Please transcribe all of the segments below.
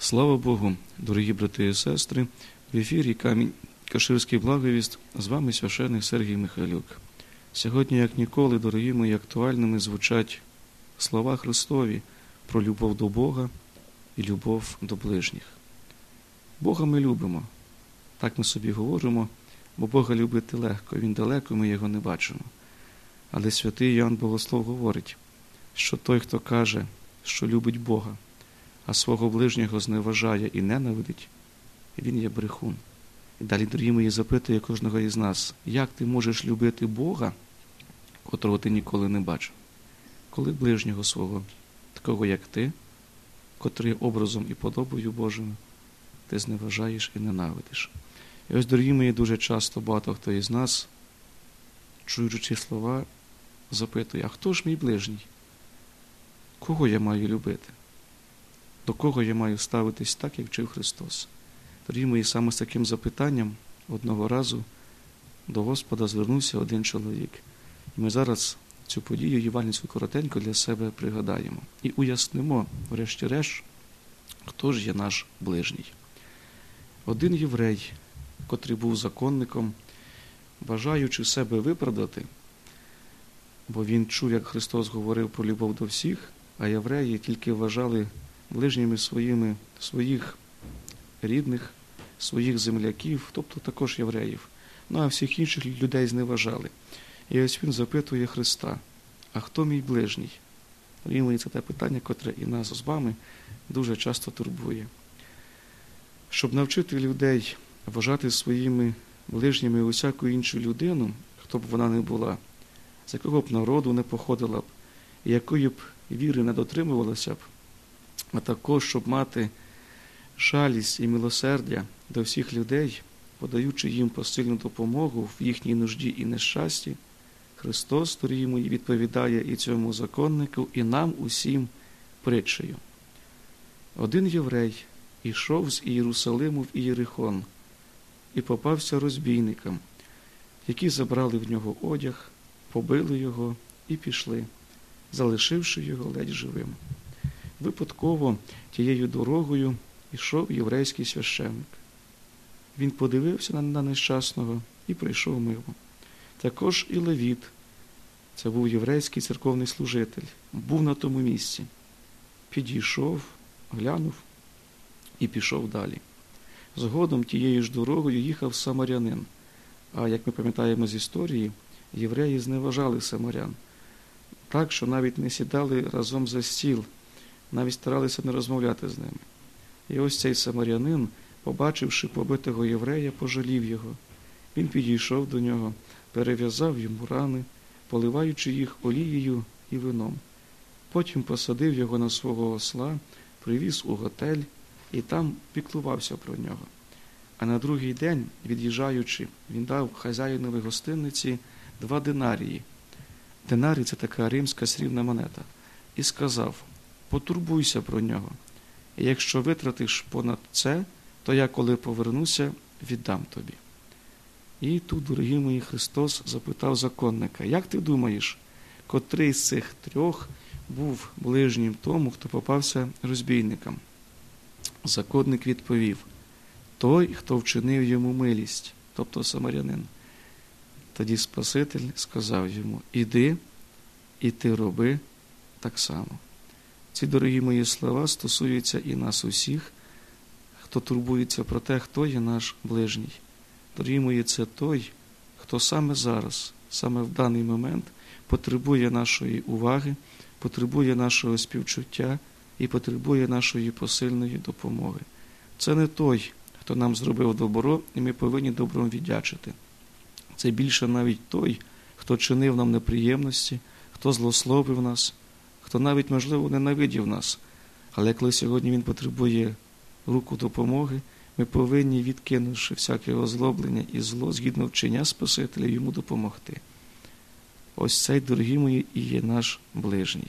Слава Богу, дорогі брати і сестри, в ефірі Камінь Каширський благовіст, з вами священник Сергій Михайлюк. Сьогодні, як ніколи, дорогі мої, актуальними звучать слова Христові про любов до Бога і любов до ближніх. Бога ми любимо, так ми собі говоримо, бо Бога любити легко, Він далеко, ми Його не бачимо. Але святий Іоанн Богослов говорить, що той, хто каже, що любить Бога, а свого ближнього зневажає і ненавидить, він є брехун. І далі, дорогі мої, запитує кожного із нас, як ти можеш любити Бога, котрого ти ніколи не бачив, коли ближнього свого, такого як ти, котрий образом і подобою Божою, ти зневажаєш і ненавидиш. І ось, дорогі мої, дуже часто багато хто із нас, чуючи ці слова, запитує, а хто ж мій ближній? Кого я маю любити? До кого я маю ставитись так, як вчив Христос? Дорогі мої, саме з таким запитанням одного разу до Господа звернувся один чоловік. І ми зараз цю подію євангельську коротенько для себе пригадаємо. І уяснимо, врешті-решт, хто ж є наш ближній. Один єврей, котрий був законником, бажаючи себе виправдати, бо він чув, як Христос говорив про любов до всіх, а євреї тільки вважали ближніми своїми своїх рідних, своїх земляків, тобто також євреїв. Ну а всіх інших людей зневажали. І ось він запитує Христа, а хто мій ближній? І це те питання, котре і нас з вами дуже часто турбує. Щоб навчити людей вважати своїми ближніми усяку іншу людину, хто б вона не була, з якого б народу не походила б, і якої б віри не дотримувалася б, а також, щоб мати жалість і милосердя до всіх людей, подаючи їм посильну допомогу в їхній нужді і нещасті, Христос, дорогі мої, відповідає і цьому законнику, і нам усім притчею. Один єврей ішов з Ієрусалиму в Ієрихон і попався розбійникам, які забрали в нього одяг, побили його і пішли, залишивши його ледь живим. Випадково тією дорогою йшов єврейський священник. Він подивився на нещасного і прийшов мимо. Також і Левіт, це був єврейський церковний служитель, був на тому місці. Підійшов, глянув і пішов далі. Згодом тією ж дорогою їхав самарянин. А як ми пам'ятаємо з історії, євреї зневажали самарян. Так, що навіть не сідали разом за стіл, навіть старалися не розмовляти з ними. І ось цей самарянин, побачивши побитого єврея, пожалів його. Він підійшов до нього, перев'язав йому рани, поливаючи їх олією і вином. Потім посадив його на свого осла, привіз у готель і там піклувався про нього. А на другий день, від'їжджаючи, він дав хазяїнові гостинниці 2 динарії. Динарій – це така римська срібна монета. І сказав, потурбуйся про нього. І якщо витратиш понад це, то я, коли повернуся, віддам тобі. І тут, дорогі мої, Христос запитав законника, як ти думаєш, котрий з цих 3 був ближнім тому, хто попався розбійникам? Законник відповів, той, хто вчинив йому милість, тобто самарянин. Тоді Спаситель сказав йому, іди, і ти роби так само. Ці, дорогі мої, слова стосуються і нас усіх, хто турбується про те, хто є наш ближній. Дорогі мої, це той, хто саме зараз, саме в даний момент потребує нашої уваги, потребує нашого співчуття і потребує нашої посильної допомоги. Це не той, хто нам зробив добро, і ми повинні добром віддячити. Це більше навіть той, хто чинив нам неприємності, хто злословив нас, хто навіть, можливо, ненавидів нас. Але коли сьогодні він потребує руку допомоги, ми повинні, відкинувши всяке озлоблення і зло, згідно вчення Спасителя, йому допомогти. Ось цей, дорогі мої, і є наш ближній.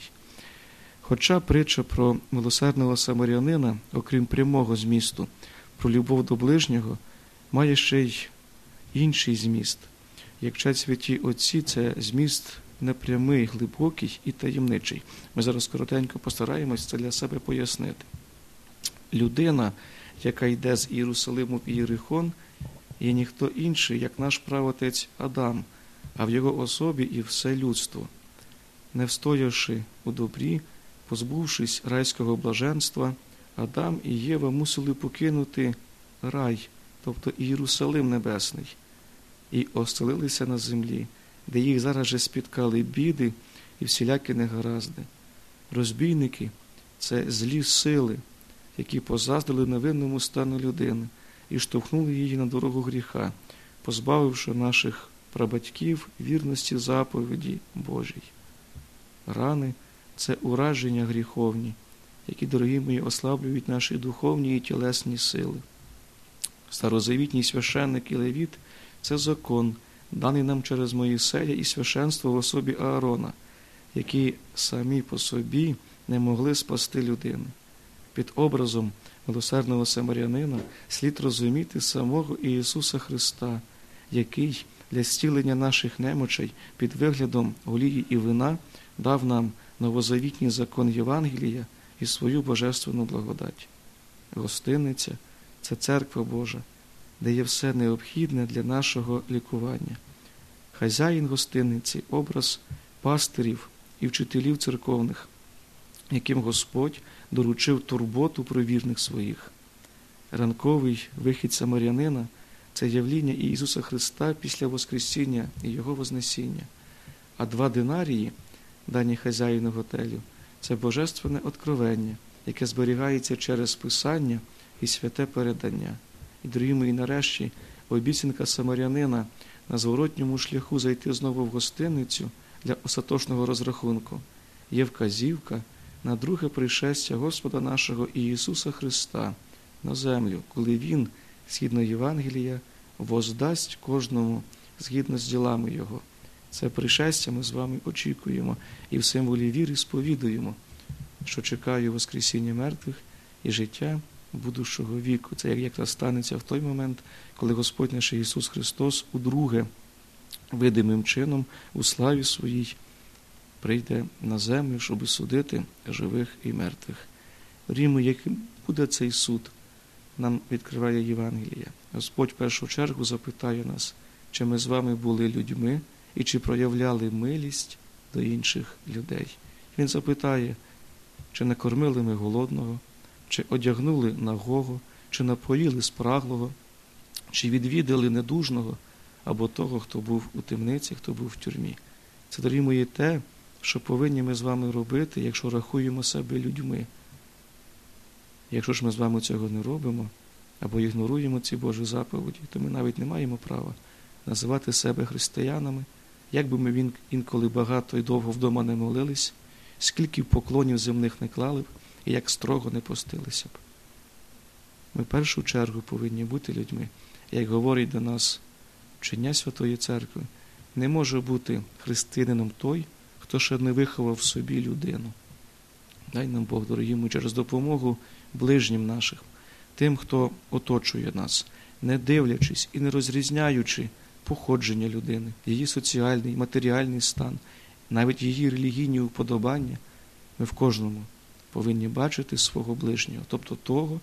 Хоча притча про милосердного самарянина, окрім прямого змісту, про любов до ближнього, має ще й інший зміст. Як вчать святі отці, це зміст непрямий, глибокий і таємничий. Ми зараз коротенько постараємось це для себе пояснити. Людина, яка йде з Єрусалиму в Ієрихон, є ніхто інший, як наш праотець Адам, а в його особі і все людство. Не встоявши у добрі, позбувшись райського блаженства, Адам і Єва мусили покинути рай, тобто Єрусалим небесний, і оселилися на землі, де їх зараз же спіткали біди і всілякі негаразди. Розбійники – це злі сили, які позаздрили невинному стану людини і штовхнули її на дорогу гріха, позбавивши наших прабатьків вірності заповіді Божій. Рани – це ураження гріховні, які, дорогі мої, ослаблюють наші духовні і тілесні сили. Старозавітній священник і левіт – це закон, даний нам через Моїсея і священство в особі Аарона, які самі по собі не могли спасти людини. Під образом милосердного самарянина слід розуміти самого Ісуса Христа, який для зцілення наших немочей під виглядом олії і вина дав нам новозавітній закон Євангелія і свою божественну благодать. Гостиниця – це церква Божа, де є все необхідне для нашого лікування. Хазяїн гостиниці – образ пастирів і вчителів церковних, яким Господь доручив турботу про вірних своїх. Ранковий вихід самарянина – це явління Ісуса Христа після Воскресіння і Його Вознесіння. А 2 динарії, дані хазяїну готелю, це божественне откровення, яке зберігається через Писання і святе передання. І, дорогі мої, нарешті, обіцянка самарянина на зворотньому шляху зайти знову в гостиницю для остаточного розрахунку є вказівка на друге пришестя Господа нашого Ісуса Христа на землю, коли Він, згідно Євангелія, воздасть кожному згідно з ділами Його. Це пришестя ми з вами очікуємо і в символі віри сповідуємо, що чекає воскресіння мертвих і життя будущого віку. Це якраз станеться в той момент, коли Господь наш Ісус Христос удруге видимим чином у славі Своїй прийде на землю, щоб судити живих і мертвих. Рімо, яким буде цей суд, нам відкриває Євангелія. Господь в першу чергу запитає нас, чи ми з вами були людьми і чи проявляли милість до інших людей. Він запитає, чи не кормили ми голодного, чи одягнули нагого, чи напоїли спраглого, чи відвідали недужного, або того, хто був у темниці, хто був в тюрмі. Це, дорогі мої, те, що повинні ми з вами робити, якщо рахуємо себе людьми. Якщо ж ми з вами цього не робимо, або ігноруємо ці Божі заповіді, то ми навіть не маємо права називати себе християнами, як би ми інколи багато і довго вдома не молились, скільки поклонів земних не клали б, і як строго не постилися б. Ми в першу чергу повинні бути людьми. Як говорить до нас вчення Святої Церкви, не може бути християнином той, хто ще не виховав в собі людину. Дай нам Бог, дорогі мої, через допомогу ближнім наших, тим, хто оточує нас, не дивлячись і не розрізняючи походження людини, її соціальний, матеріальний стан, навіть її релігійні уподобання, ми в кожному повинні бачити свого ближнього, тобто того,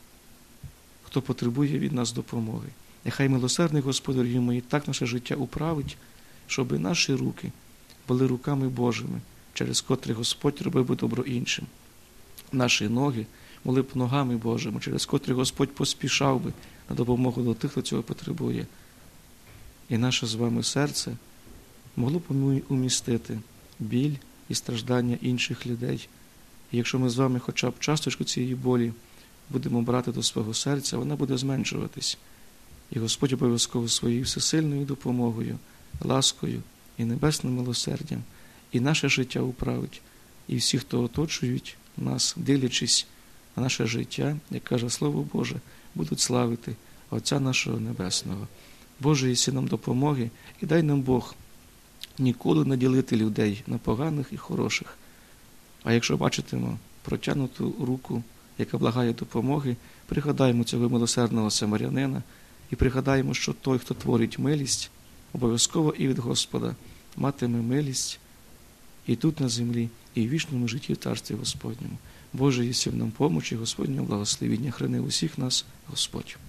хто потребує від нас допомоги. Нехай милосердний Господь, дорогі мої, так наше життя управить, щоб наші руки були руками Божими, через котрі Господь робив би добро іншим. Наші ноги були б ногами Божими, через котрі Господь поспішав би на допомогу до тих, хто цього потребує. І наше з вами серце могло б умістити біль і страждання інших людей. І якщо ми з вами хоча б часточку цієї болі будемо брати до свого серця, вона буде зменшуватись. І Господь обов'язково своєю всесильною допомогою, ласкою і небесним милосердям і наше життя управить. І всі, хто оточують нас, дивлячись на наше життя, як каже Слово Боже, будуть славити Отця нашого Небесного. Боже, єси нам допомоги, і дай нам Бог ніколи не ділити людей на поганих і хороших. А якщо бачитимо протягнуту руку, яка благає допомоги, пригадаємо цього милосердного самарянина і пригадаємо, що той, хто творить милість, обов'язково і від Господа матиме милість і тут на землі, і в вічному житті в Царстві Господньому. Боже, єси в нам помочі, Господнього благословіння, храни усіх нас, Господь.